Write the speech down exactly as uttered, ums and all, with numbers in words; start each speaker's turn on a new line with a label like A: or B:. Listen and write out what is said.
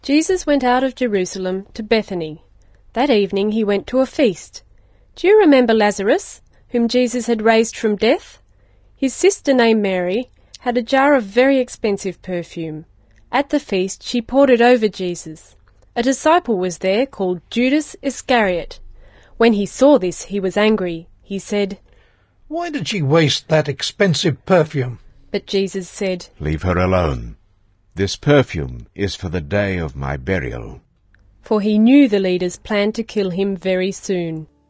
A: Jesus went out of Jerusalem to Bethany. That evening he went to a feast. Do you remember Lazarus, whom Jesus had raised from death? His sister, named Mary, had a jar of very expensive perfume. At the feast she poured it over Jesus. A disciple was there called Judas Iscariot. When he saw this, he was angry. He said,
B: "Why did she waste that expensive perfume?"
A: But Jesus said,
C: "Leave her alone. This perfume is for the day of my burial."
A: For he knew the leaders planned to kill him very soon.